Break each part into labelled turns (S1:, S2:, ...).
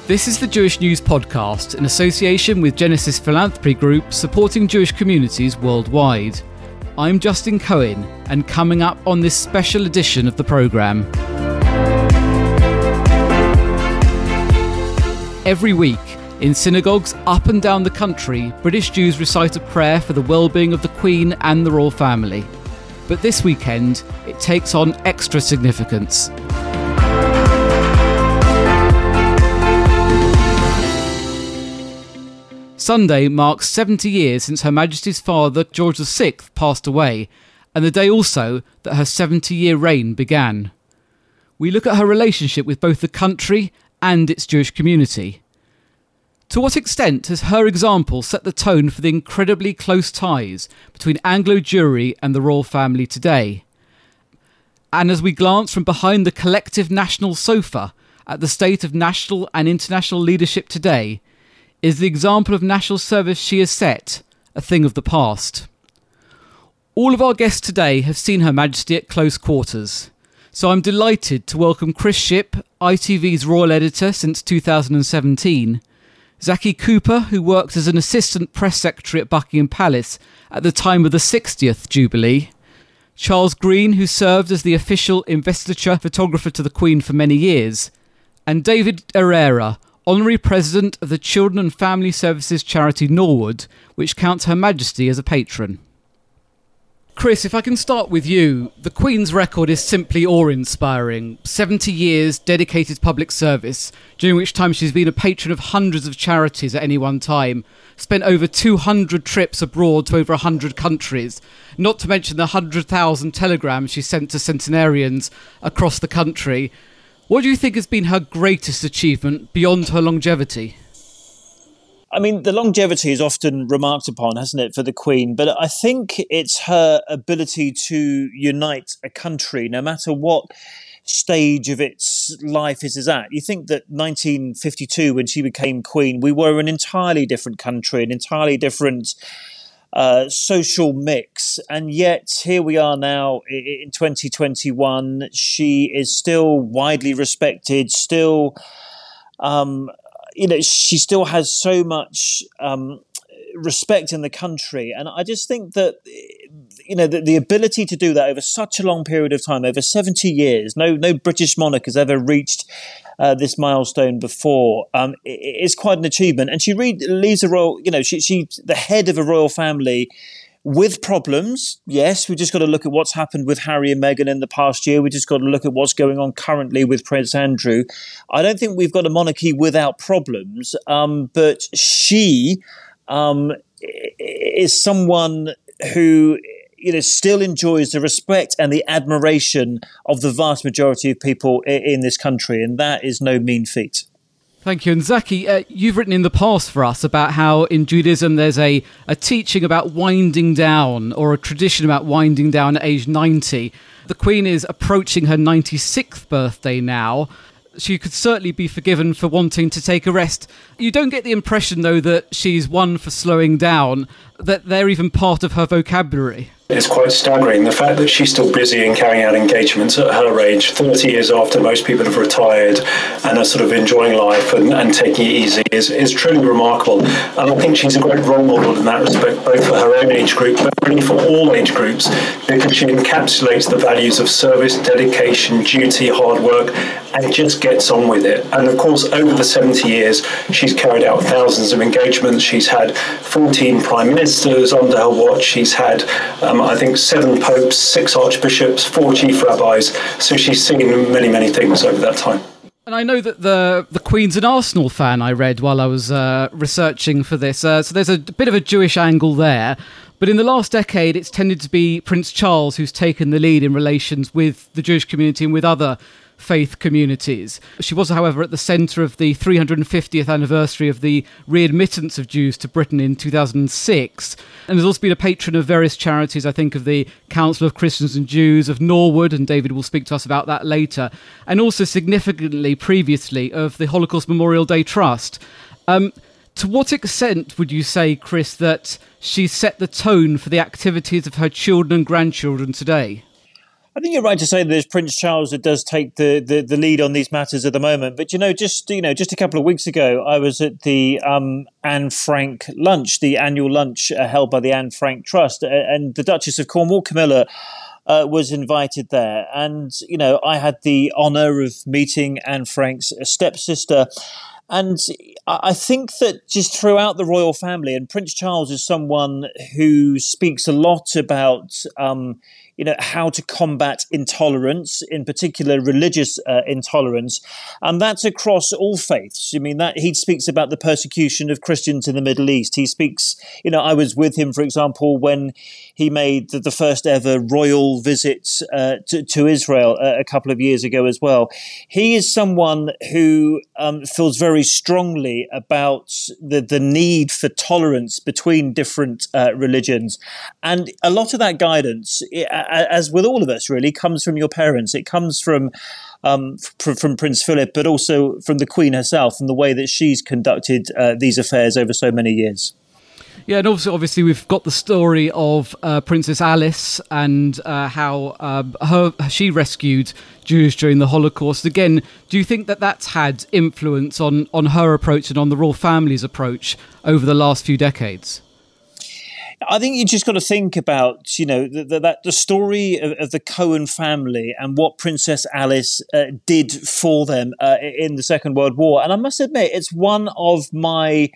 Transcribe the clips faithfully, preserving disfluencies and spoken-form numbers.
S1: This is the Jewish News Podcast, in association with Genesis Philanthropy Group, supporting Jewish communities worldwide. I'm Justin Cohen, and coming up on this special edition of the programme. Every week, in synagogues up and down the country, British Jews recite a prayer for the well-being of the Queen and the royal family. But this weekend, it takes on extra significance. Sunday marks seventy years since Her Majesty's father, George the Sixth, passed away, and the day also that her seventy-year reign began. We look at her relationship with both the country and its Jewish community. To what extent has her example set the tone for the incredibly close ties between Anglo Jewry and the royal family today? And as we glance from behind the collective national sofa at the state of national and international leadership today, is the example of national service she has set a thing of the past? All of our guests today have seen Her Majesty at close quarters, so I'm delighted to welcome Chris Shipp, I T V's royal editor since two thousand seventeen, Zaki Cooper, who worked as an assistant press secretary at Buckingham Palace at the time of the sixtieth Jubilee, Charles Green, who served as the official investiture photographer to the Queen for many years, and David Herrera, Honorary President of the Children and Family Services charity Norwood, which counts Her Majesty as a patron. Chris, if I can start with you, the Queen's record is simply awe-inspiring. seventy years dedicated public service, during which time she's been a patron of hundreds of charities at any one time, spent over two hundred trips abroad to over one hundred countries, not to mention the one hundred thousand telegrams she sent to centenarians across the country. What do you think has been her greatest achievement beyond her longevity?
S2: I mean, the longevity is often remarked upon, hasn't it, for the Queen? But I think it's her ability to unite a country, no matter what stage of its life it is at. You think that nineteen fifty-two, when she became Queen, we were an entirely different country, an entirely different Uh, social mix, and yet here we are now in twenty twenty-one. She is still widely respected, still um, you know she still has so much um, respect in the country, and I just think that you know the, the ability to do that over such a long period of time, over seventy years, no no British monarch has ever reached Uh, this milestone before. Um, it, it's quite an achievement, and she re- leaves a royal. You know, she she's the head of a royal family with problems. Yes, we just got to look at what's happened with Harry and Meghan in the past year. We just got to look at what's going on currently with Prince Andrew. I don't think we've got a monarchy without problems, um, but she um, is someone who, you know, still enjoys the respect and the admiration of the vast majority of people in this country, and that is no mean feat.
S1: Thank you. And Zaki, uh, you've written in the past for us about how in Judaism there's a, a teaching about winding down, or a tradition about winding down at age ninety. The Queen is approaching her ninety-sixth birthday now. She could certainly be forgiven for wanting to take a rest. You don't get the impression, though, that she's one for slowing down, that they're even part of her vocabulary.
S3: It's quite staggering. The fact that she's still busy and carrying out engagements at her age, thirty years after most people have retired and are sort of enjoying life and, and taking it easy, is, is truly remarkable. And I think she's a great role model in that respect, both for her own age group, but really for all age groups, because she encapsulates the values of service, dedication, duty, hard work, and just gets on with it. And of course, over the seventy years, she's carried out thousands of engagements. She's had fourteen prime ministers under her watch. She's had um, I think seven popes, six archbishops, four chief rabbis. So she's seen many, many things over that time.
S1: And I know that the the Queen's an Arsenal fan, I read while I was uh, researching for this. Uh, so there's a bit of a Jewish angle there. But in the last decade, it's tended to be Prince Charles who's taken the lead in relations with the Jewish community and with other faith communities. She was, however, at the centre of the three hundred fiftieth anniversary of the readmittance of Jews to Britain in two thousand six. And has also been a patron of various charities, I think of the Council of Christians and Jews, of Norwood, and David will speak to us about that later, and also significantly previously of the Holocaust Memorial Day Trust. Um, to what extent would you say, Chris, that she set the tone for the activities of her children and grandchildren today?
S2: I think you're right to say that it's Prince Charles that does take the, the, the lead on these matters at the moment. But you know, just you know, just a couple of weeks ago, I was at the um, Anne Frank lunch, the annual lunch uh, held by the Anne Frank Trust, uh, and the Duchess of Cornwall, Camilla, uh, was invited there. And you know, I had the honour of meeting Anne Frank's stepsister. And I think that just throughout the royal family, and Prince Charles is someone who speaks a lot about, um, you know, how to combat intolerance, in particular religious uh, intolerance, and that's across all faiths. I mean, that he speaks about the persecution of Christians in the Middle East. He speaks, you know, I was with him, for example, when he made the, the first ever royal visit uh, to, to Israel a, a couple of years ago as well. He is someone who um, feels very strongly about the, the need for tolerance between different uh, religions. And a lot of that guidance, as with all of us, really, comes from your parents. It comes from um, from, from Prince Philip, but also from the Queen herself and the way that she's conducted uh, these affairs over so many years.
S1: Yeah, and also, obviously, we've got the story of uh, Princess Alice and uh, how uh, her she rescued Jews during the Holocaust. Again, do you think that that's had influence on, on her approach and on the royal family's approach over the last few decades?
S2: I think you just got to think about, you know, the, the, that the story of, of the Cohen family and what Princess Alice uh, did for them uh, in the Second World War. And I must admit, it's one of my,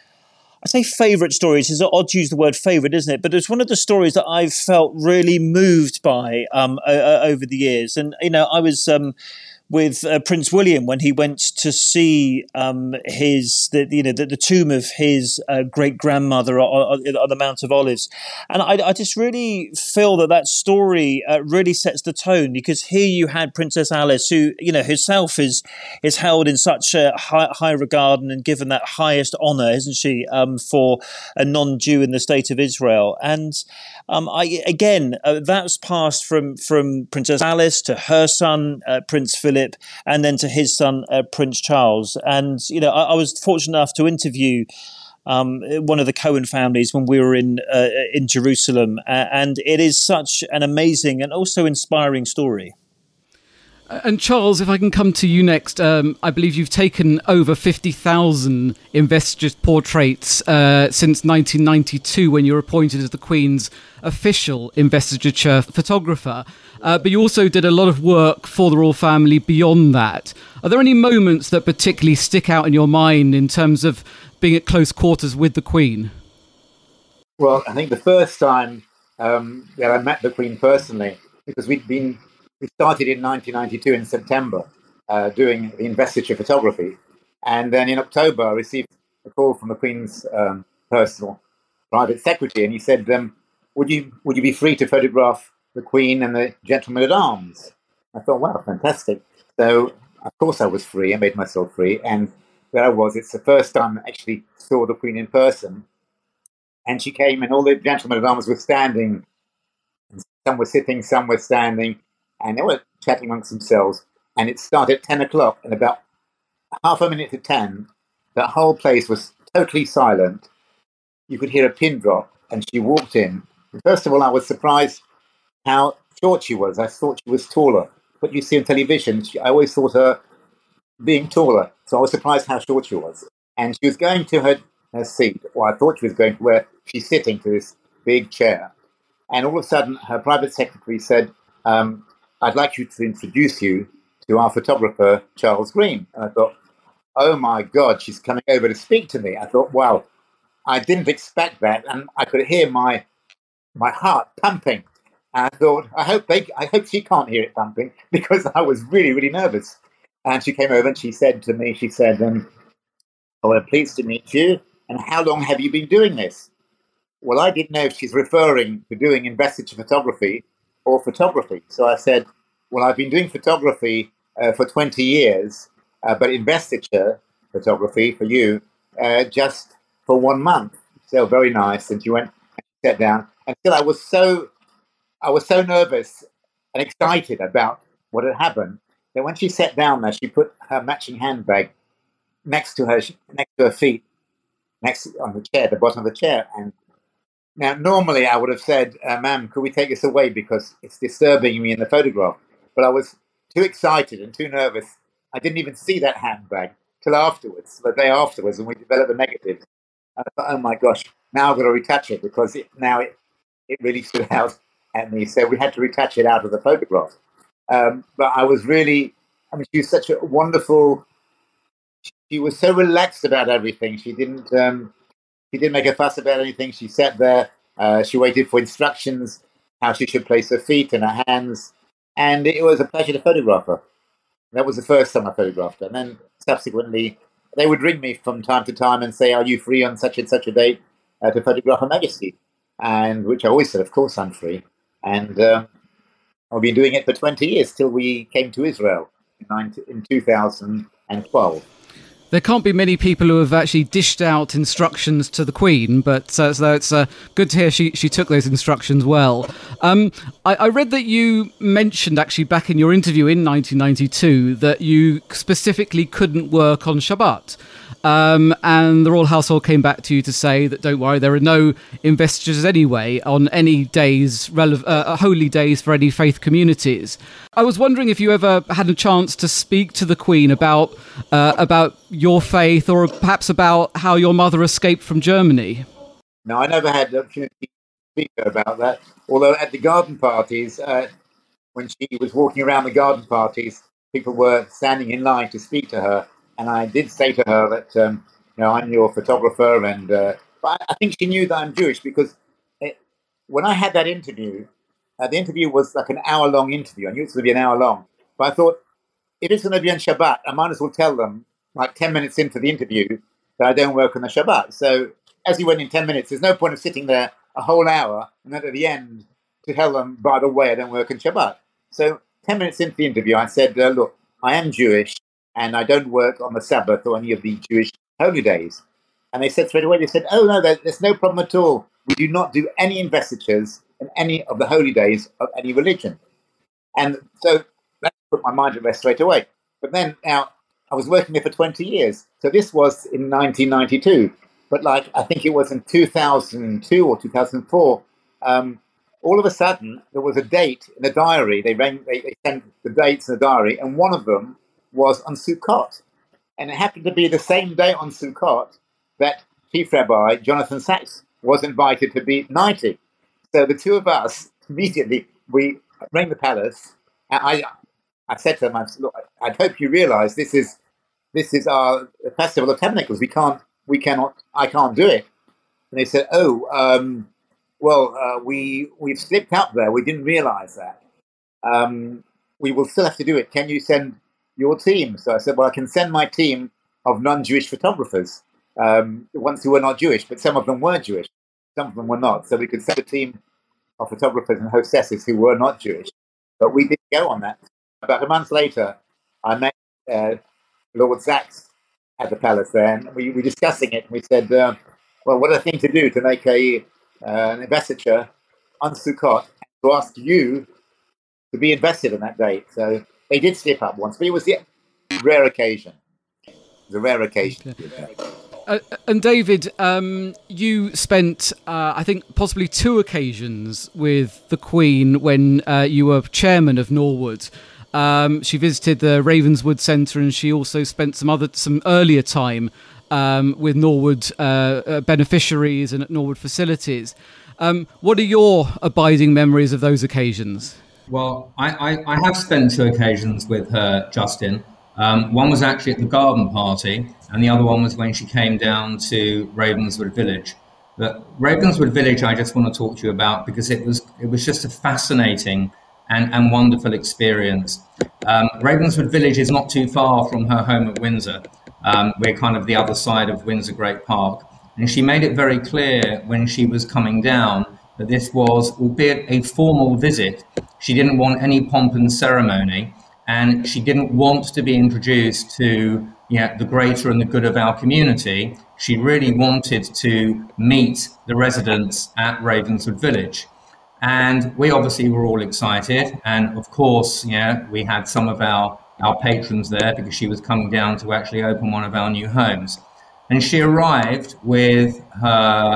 S2: I say favourite stories. It's odd to use the word favourite, isn't it? But it's one of the stories that I've felt really moved by um, uh, over the years. And, you know, I was um, with uh, Prince William when he went to see um, his, the, you know, the, the tomb of his uh, great grandmother on, on the Mount of Olives, and I, I just really feel that that story uh, really sets the tone, because here you had Princess Alice, who, you know, herself is is held in such a high, high regard and given that highest honour, isn't she, um, for a non-Jew in the state of Israel, and um, I again uh, that's passed from from Princess Alice to her son uh, Prince Philip. And then to his son, uh, Prince Charles. And, you know, I, I was fortunate enough to interview um, one of the Cohen families when we were in uh, in Jerusalem. Uh, and it is such an amazing and also inspiring story.
S1: And Charles, if I can come to you next, um, I believe you've taken over fifty thousand investiture portraits uh, since nineteen ninety-two, when you were appointed as the Queen's official investiture photographer. Uh, but you also did a lot of work for the royal family beyond that. Are there any moments that particularly stick out in your mind in terms of being at close quarters with the Queen?
S4: Well, I think the first time um, that I met the Queen personally, because we'd been we started in nineteen ninety-two in September uh, doing the investiture photography, and then in October I received a call from the Queen's um, personal private secretary, and he said, um, "Would you would you be free to photograph the Queen and the gentleman at arms?" I thought, "Wow, fantastic!" So of course I was free. I made myself free, and there I was. It's the first time I actually saw the Queen in person, and she came, and all the gentlemen at arms were standing. Some were sitting, some were standing, and they were chatting amongst themselves. And it started at ten o'clock, and about half a minute to ten, the whole place was totally silent. You could hear a pin drop, and she walked in. And first of all, I was surprised how short she was. I thought she was taller. What you see on television, she, I always thought her being taller. So I was surprised how short she was. And she was going to her, her seat, or I thought she was going to where she's sitting, to this big chair. And all of a sudden, her private secretary said, um, "I'd like you to introduce you to our photographer, Charles Green." And I thought, oh my God, she's coming over to speak to me. I thought, wow, I didn't expect that. And I could hear my my heart pumping. And I thought, I hope they, I hope she can't hear it pumping, because I was really, really nervous. And she came over and she said to me, she said, um, "Oh, I'm pleased to meet you. And how long have you been doing this?" Well, I didn't know if she's referring to doing investiture photography or photography. So I said, "Well, I've been doing photography uh, for twenty years, uh, but investiture photography for you uh, just for one month." So very nice. And she went and sat down. And still, I was so, I was so nervous and excited about what had happened that when she sat down there, she put her matching handbag next to her, next to her feet, next on the chair, the bottom of the chair, and Now, normally I would have said, uh, ma'am, could we take this away because it's disturbing me in the photograph? But I was too excited and too nervous. I didn't even see that handbag till afterwards, the day afterwards, when we developed the negatives. I thought, oh my gosh, now I've got to retouch it because it, now it, it really stood out at me. So we had to retouch it out of the photograph. Um, but I was really, I mean, she was such a wonderful, she was so relaxed about everything. She didn't, um, she didn't make a fuss about anything. She sat there, uh, she waited for instructions, how she should place her feet and her hands. And it was a pleasure to photograph her. That was the first time I photographed her. And then subsequently, they would ring me from time to time and say, are you free on such and such a date uh, to photograph Her Majesty? And which I always said, of course I'm free. And um, I've been doing it for twenty years till we came to Israel in two thousand twelve.
S1: There can't be many people who have actually dished out instructions to the Queen, but uh, so it's uh, good to hear she, she took those instructions well. Um, I, I read that you mentioned actually back in your interview in nineteen ninety-two that you specifically couldn't work on Shabbat. Um, and the royal household came back to you to say that don't worry, there are no investitures anyway on any days, rele- uh, holy days for any faith communities. I was wondering if you ever had a chance to speak to the Queen about uh, about your faith, or perhaps about how your mother escaped from Germany.
S4: No, I never had the opportunity to speak to her about that. Although at the garden parties, uh, when she was walking around the garden parties, people were standing in line to speak to her. And I did say to her that, um, you know, I'm your photographer. And uh, but I think she knew that I'm Jewish because it, when I had that interview, uh, the interview was like an hour-long interview. I knew it was going to be an hour long. But I thought, if it's going to be on Shabbat, I might as well tell them, like ten minutes into the interview, that I don't work on the Shabbat. So as you went in ten minutes, there's no point of sitting there a whole hour and then at the end to tell them, by the way, I don't work on Shabbat. So ten minutes into the interview, I said, uh, look, I am Jewish, and I don't work on the Sabbath or any of the Jewish holy days. And they said straight away, they said, oh, no, there's no problem at all. We do not do any investitures in any of the holy days of any religion. And so that put my mind at rest straight away. But then now I was working there for twenty years. So this was in nineteen ninety-two. But like, I think it was in two thousand two or two thousand four, um, all of a sudden there was a date in the diary. They, rang, they, they sent the dates in the diary, and one of them was on Sukkot. And it happened to be the same day on Sukkot that Chief Rabbi Jonathan Sachs was invited to be knighted. So the two of us, immediately, we rang the palace. And I I said to them, I, look, I hope you realise this is this is our Festival of Tabernacles. We can't, we cannot, I can't do it. And they said, oh, um, well, uh, we, we've slipped up there. We didn't realise that. Um, we will still have to do it. Can you send your team? So I said, well, I can send my team of non-Jewish photographers, um, the ones who were not Jewish, but some of them were Jewish, some of them were not. So we could send a team of photographers and hostesses who were not Jewish. But we didn't go on that. About a month later, I met uh, Lord Sachs at the palace there, and we were discussing it. And we said, uh, well, what a thing to do to make a uh, an investiture on Sukkot, to ask you to be invested on that date. So they did slip up once, but it was a rare occasion. It was a rare occasion.
S1: Okay. Uh, and David, um, you spent, uh, I think, possibly two occasions with the Queen when uh, you were chairman of Norwood. Um, she visited the Ravenswood Centre, and she also spent some other, some earlier time um, with Norwood uh, uh, beneficiaries and at Norwood facilities. Um, what are your abiding memories of those occasions?
S5: Well, I, I, I have spent two occasions with her, Justin. Um, one was actually at the garden party, and the other one was when she came down to Ravenswood Village. But Ravenswood Village, I just want to talk to you about because it was it was just a fascinating and, and wonderful experience. Um, Ravenswood Village is not too far from her home at Windsor. Um, we're kind of the other side of Windsor Great Park. And she made it very clear when she was coming down that this was, albeit a formal visit, she didn't want any pomp and ceremony, and she didn't want to be introduced to you know, the greater and the good of our community. She really wanted to meet the residents at Ravenswood Village. And we obviously were all excited. And of course, you know, we had some of our, our patrons there because she was coming down to actually open one of our new homes. And she arrived with her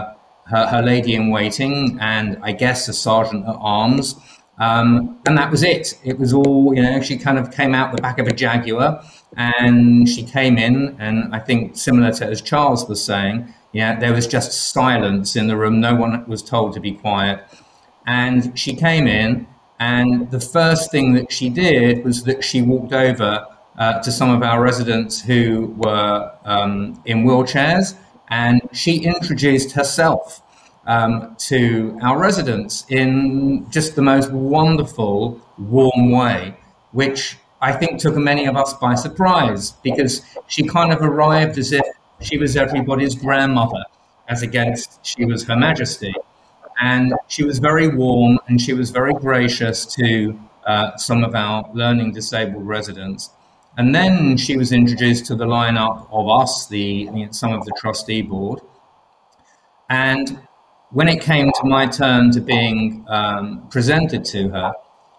S5: her, her lady in waiting, and I guess a sergeant at arms. Um, and that was it. It was all, you know, she kind of came out the back of a Jaguar, and she came in, and I think similar to as Charles was saying, yeah, there was just silence in the room. No one was told to be quiet. And she came in, and the first thing that she did was that she walked over uh, to some of our residents who were um, in wheelchairs, and she introduced herself um, to our residents in just the most wonderful, warm way, which I think took many of us by surprise, because she kind of arrived as if she was everybody's grandmother, as against she was Her Majesty. And she was very warm, and she was very gracious to uh, some of our learning disabled residents. And then she was introduced to the lineup of us, the you know, some of the trustee board. And when it came to my turn to being um, presented to her,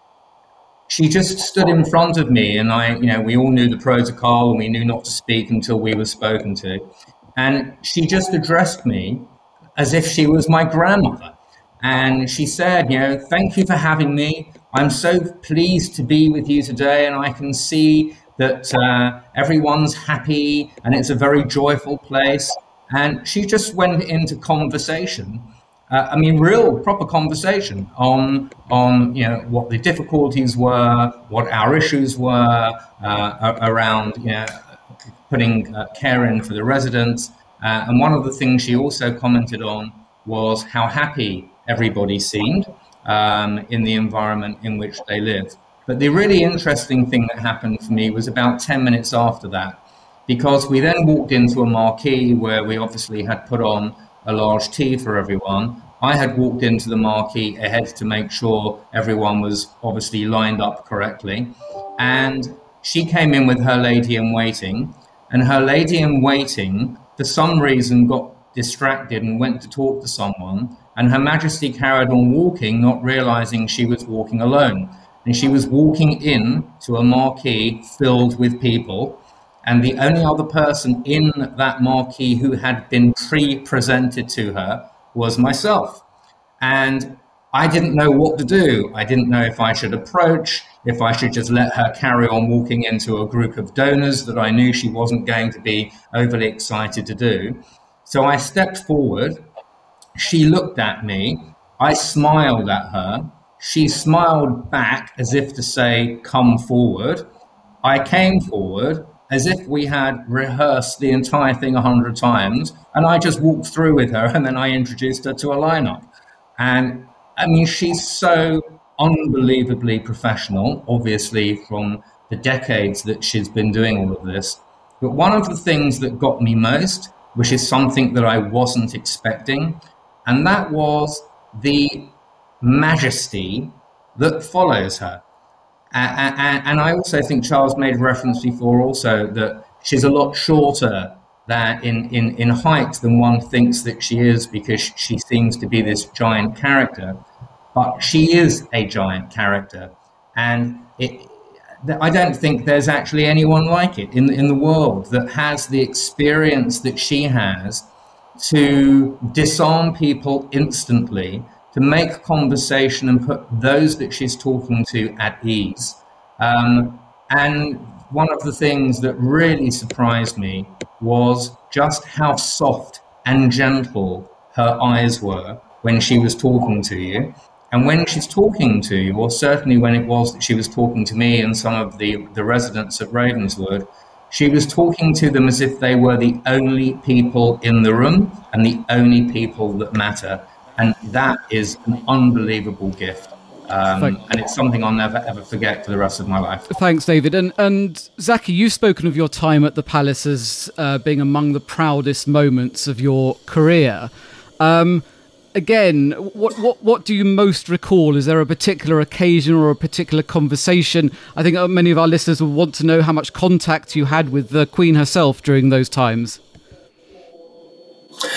S5: she just stood in front of me, and I, you know, we all knew the protocol, and we knew not to speak until we were spoken to. And she just addressed me as if she was my grandmother. And she said, you know, thank you for having me. I'm so pleased to be with you today, and I can see that uh, everyone's happy, and it's a very joyful place. And she just went into conversation. Uh, I mean, real proper conversation on, on you know, what the difficulties were, what our issues were uh, around, you know, putting uh, care in for the residents. Uh, and one of the things she also commented on was how happy everybody seemed um, in the environment in which they lived. But the really interesting thing that happened for me was about ten minutes after that, because we then walked into a marquee where we obviously had put on a large tea for everyone. I had walked into the marquee ahead to make sure everyone was obviously lined up correctly. And she came in with her lady in waiting, and her lady in waiting, for some reason, got distracted and went to talk to someone. And Her Majesty carried on walking, not realizing she was walking alone. And she was walking in to a marquee filled with people. And the only other person in that marquee who had been pre-presented to her was myself. And I didn't know what to do. I didn't know if I should approach, if I should just let her carry on walking into a group of donors that I knew she wasn't going to be overly excited to do. So I stepped forward. She looked at me. I smiled at her. She smiled back as if to say, come forward. I came forward as if we had rehearsed the entire thing a hundred times. And I just walked through with her, and then I introduced her to a lineup. And I mean, she's so unbelievably professional, obviously from the decades that she's been doing all of this. But one of the things that got me most, which is something that I wasn't expecting, and that was the majesty that follows her. Uh, and, and I also think Charles made reference before also that she's a lot shorter than in, in, in height than one thinks that she is, because she seems to be this giant character. But she is a giant character. And it, I don't think there's actually anyone like it in, in the world that has the experience that she has to disarm people instantly, to make conversation and put those that she's talking to at ease. Um, and one of the things that really surprised me was just how soft and gentle her eyes were when she was talking to you. And when she's talking to you, or certainly when it was that she was talking to me and some of the, the residents at Ravenswood, she was talking to them as if they were the only people in the room and the only people that matter. And that is an unbelievable gift. Um, and it's something I'll never, ever forget for the rest of my life.
S1: Thanks, David. And, and Zaki, you've spoken of your time at the Palace as uh, being among the proudest moments of your career. Um, again, what, what, what do you most recall? Is there a particular occasion or a particular conversation? I think many of our listeners will want to know how much contact you had with the Queen herself during those times.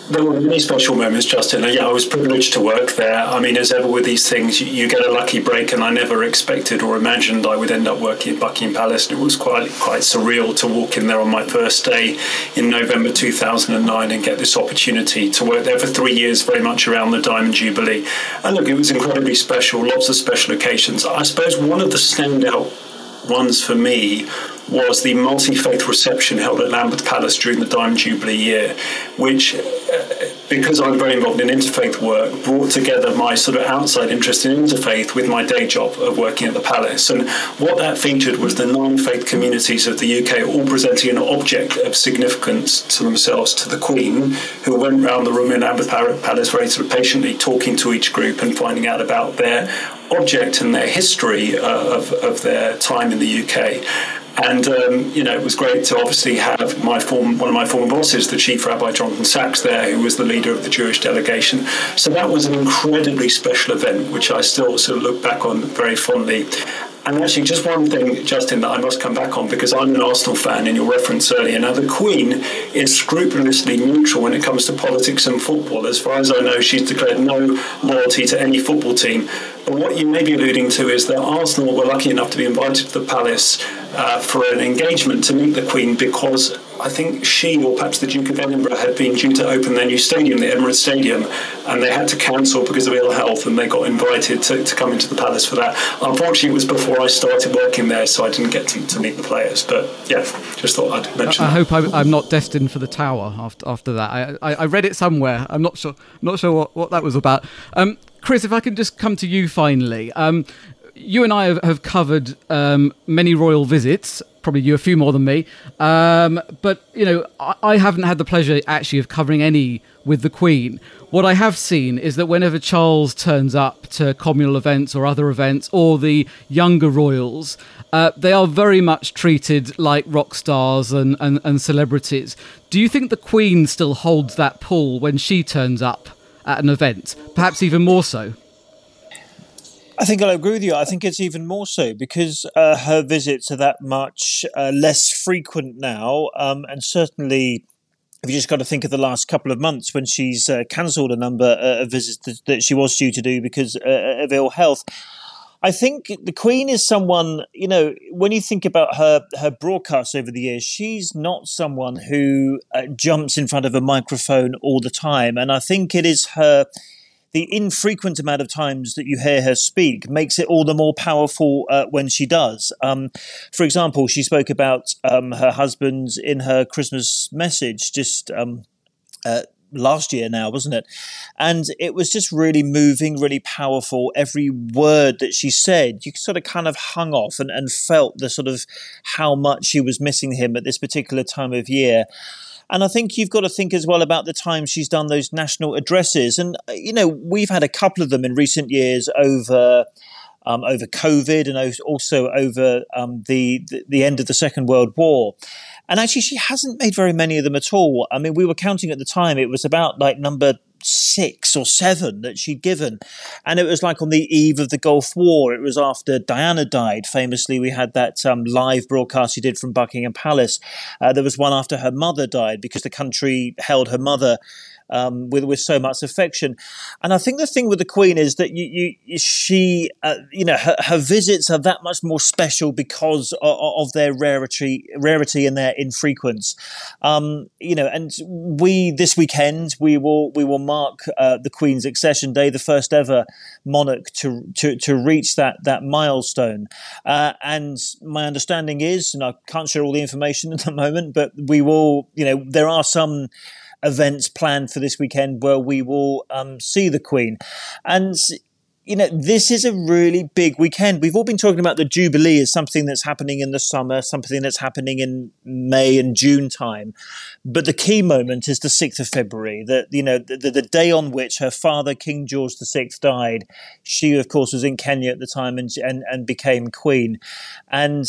S3: There were many special moments, Justin. Yeah, I was privileged to work there. I mean, as ever with these things, you, you get a lucky break, and I never expected or imagined I would end up working at Buckingham Palace. And it was quite quite surreal to walk in there on my first day in November two thousand nine and get this opportunity to work there for three years, very much around the Diamond Jubilee. And look, it was incredibly special, lots of special occasions. I suppose one of the standout ones for me was the multi-faith reception held at Lambeth Palace during the Diamond Jubilee year, which, uh, because I'm very involved in interfaith work, brought together my sort of outside interest in interfaith with my day job of working at the Palace. And what that featured was the non-faith communities of the U K all presenting an object of significance to themselves to the Queen, who went round the room in Lambeth Palace very sort of patiently talking to each group and finding out about their object and their history uh, of, of their time in the U K. And, um, you know, it was great to obviously have my form, one of my former bosses, the Chief Rabbi Jonathan Sachs there, who was the leader of the Jewish delegation. So that was an incredibly special event, which I still sort of look back on very fondly. And actually, just one thing, Justin, that I must come back on, because I'm an Arsenal fan in your reference earlier. Now, the Queen is scrupulously neutral when it comes to politics and football. As far as I know, she's declared no loyalty to any football team. But what you may be alluding to is that Arsenal were lucky enough to be invited to the Palace uh, for an engagement to meet the Queen, because I think she, or perhaps the Duke of Edinburgh, had been due to open their new stadium, the Emirates Stadium, and they had to cancel because of ill health, and they got invited to, to come into the Palace for that. Unfortunately, it was before I started working there, so I didn't get to, to meet the players. But yeah, just thought I'd mention
S1: I, I
S3: that.
S1: hope I'm, I'm not destined for the Tower after after that. I, I, I read it somewhere. I'm not sure not sure what, what that was about. Um, Chris, if I can just come to you finally. Um, you and I have, have covered um, many royal visits, probably you a few more than me. Um, but, you know, I, I haven't had the pleasure actually of covering any with the Queen. What I have seen is that whenever Charles turns up to communal events or other events, or the younger royals, uh, they are very much treated like rock stars and, and, and celebrities. Do you think the Queen still holds that pull when she turns up at an event, perhaps even more so?
S2: I think I'll agree with you. I think it's even more so because uh, her visits are that much uh, less frequent now. Um, and certainly, if you just got to think of the last couple of months when she's uh, cancelled a number uh, of visits that, that she was due to do because uh, of ill health. I think the Queen is someone, you know, when you think about her her broadcasts over the years, she's not someone who uh, jumps in front of a microphone all the time. And I think it is her... the infrequent amount of times that you hear her speak makes it all the more powerful uh, when she does. Um, for example, she spoke about um, her husband in her Christmas message just um, uh, last year now, wasn't it? And it was just really moving, really powerful. Every word that she said, you sort of kind of hung off and, and felt the sort of how much she was missing him at this particular time of year. And I think you've got to think as well about the time she's done those national addresses. And, you know, we've had a couple of them in recent years over um, over COVID and also over um, the, the end of the Second World War. And actually, she hasn't made very many of them at all. I mean, we were counting at the time. It was about like number six or seven that she'd given. And it was like on the eve of the Gulf War. It was after Diana died. Famously, we had that um, live broadcast she did from Buckingham Palace. Uh, there was one after her mother died because the country held her mother Um, with with so much affection. And I think the thing with the Queen is that you, you she, uh, you know, her, her visits are that much more special because of, of their rarity, rarity and their infrequence. Um, you know, and we this weekend we will we will mark uh, the Queen's accession day, the first ever monarch to to, to reach that that milestone. Uh, and my understanding is, and I can't share all the information at the moment, but we will. You know, there are some events planned for this weekend where we will um, see the Queen. And, you know, this is a really big weekend. We've all been talking about the Jubilee as something that's happening in the summer, something that's happening in May and June time. But the key moment is the sixth of February, that, you know, the, the day on which her father, King George the Sixth, died. She, of course, was in Kenya at the time and, and, and became Queen. And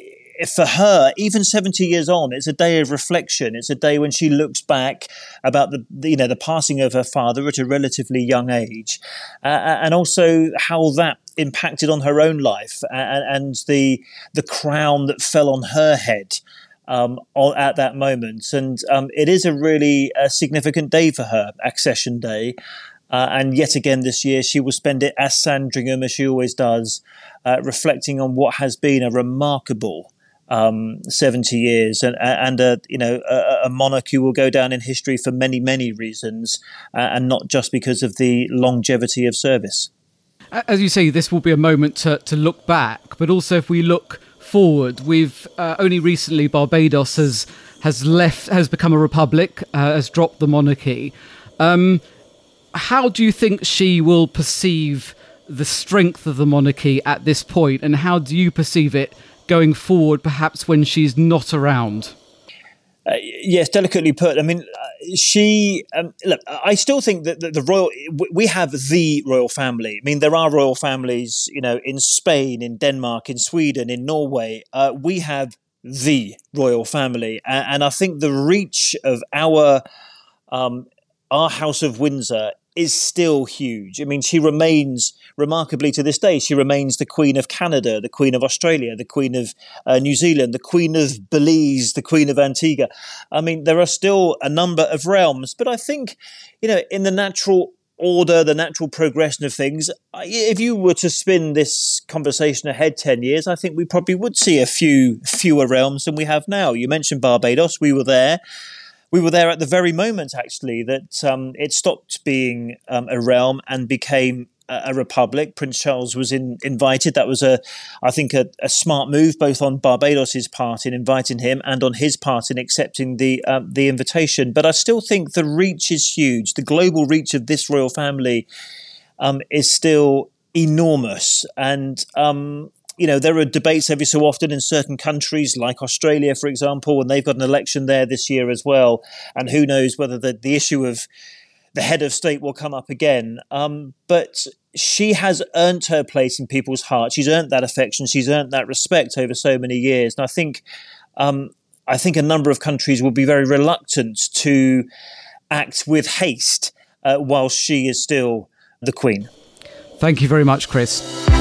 S2: for her, even seventy years on, it's a day of reflection. It's a day when she looks back about the, the you know, the passing of her father at a relatively young age, uh, and also how that impacted on her own life and, and the the crown that fell on her head. um, at that moment. And um, it is a really uh, significant day for her, Accession Day. Uh, and yet again this year, she will spend it as Sandringham, as she always does, uh, reflecting on what has been a remarkable um, seventy years, and, and a, you know, a, a monarch who will go down in history for many, many reasons, uh, and not just because of the longevity of service.
S1: As you say, this will be a moment to, to look back, but also if we look forward, we've uh, only recently Barbados has has left, has become a republic, uh, has dropped the monarchy. Um, how do you think she will perceive the strength of the monarchy at this point, and how do you perceive it going forward, perhaps when she's not around?
S2: Uh, yes, delicately put. I mean, uh, she. Um, look, I still think that the, the royal. We have the royal family. I mean, there are royal families, you know, in Spain, in Denmark, in Sweden, in Norway. Uh, we have the royal family, and, and I think the reach of our um, our House of Windsor is still huge. I mean, she remains, remarkably to this day, she remains the Queen of Canada, the Queen of Australia, the Queen of uh, New Zealand, the Queen of Belize, the Queen of Antigua. I mean, there are still a number of realms, but I think, you know, in the natural order, the natural progression of things, if you were to spin this conversation ahead ten years, I think we probably would see a few fewer realms than we have now. You mentioned Barbados, we were there. We were there at the very moment, actually, that um, it stopped being um, a realm and became a, a republic. Prince Charles was in, invited. That was, a, I think, a, a smart move, both on Barbados's part in inviting him and on his part in accepting the um, the invitation. But I still think the reach is huge. The global reach of this royal family um, is still enormous. And um You know, there are debates every so often in certain countries, like Australia, for example, and they've got an election there this year as well. And who knows whether the, the issue of the head of state will come up again. Um, but she has earned her place in people's hearts. She's earned that affection. She's earned that respect over so many years. And I think, um, I think a number of countries will be very reluctant to act with haste uh, while she is still the Queen.
S1: Thank you very much, Chris.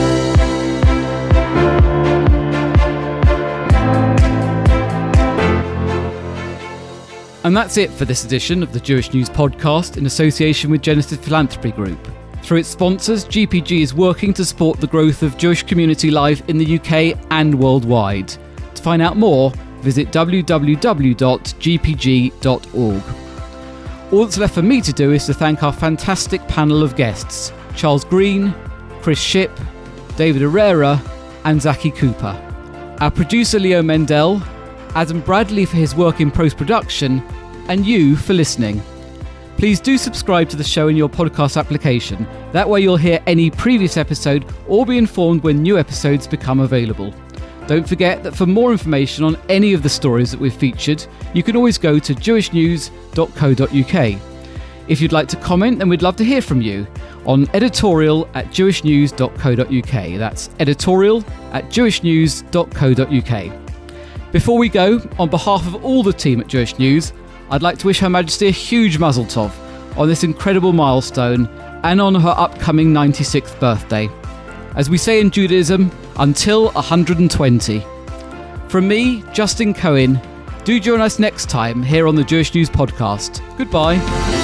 S1: And that's it for this edition of the Jewish News Podcast in association with Genesis Philanthropy Group. Through its sponsors, G P G is working to support the growth of Jewish community life in the U K and worldwide. To find out more, visit w w w dot g p g dot org. All that's left for me to do is to thank our fantastic panel of guests, Charles Green, Chris Shipp, David Herrera and Zaki Cooper. Our producer Leo Mendel, Adam Bradley for his work in post-production, and you for listening. Please do subscribe to the show in your podcast application. That way you'll hear any previous episode or be informed when new episodes become available. Don't forget that for more information on any of the stories that we've featured, you can always go to jewish news dot co dot u k. If you'd like to comment, then we'd love to hear from you on editorial at jewish news dot co dot u k. That's editorial at jewish news dot co dot u k. Before we go, on behalf of all the team at Jewish News, I'd like to wish Her Majesty a huge Mazel Tov on this incredible milestone and on her upcoming ninety-sixth birthday. As we say in Judaism, until one hundred twenty. From me, Justin Cohen, do join us next time here on the Jewish News Podcast. Goodbye.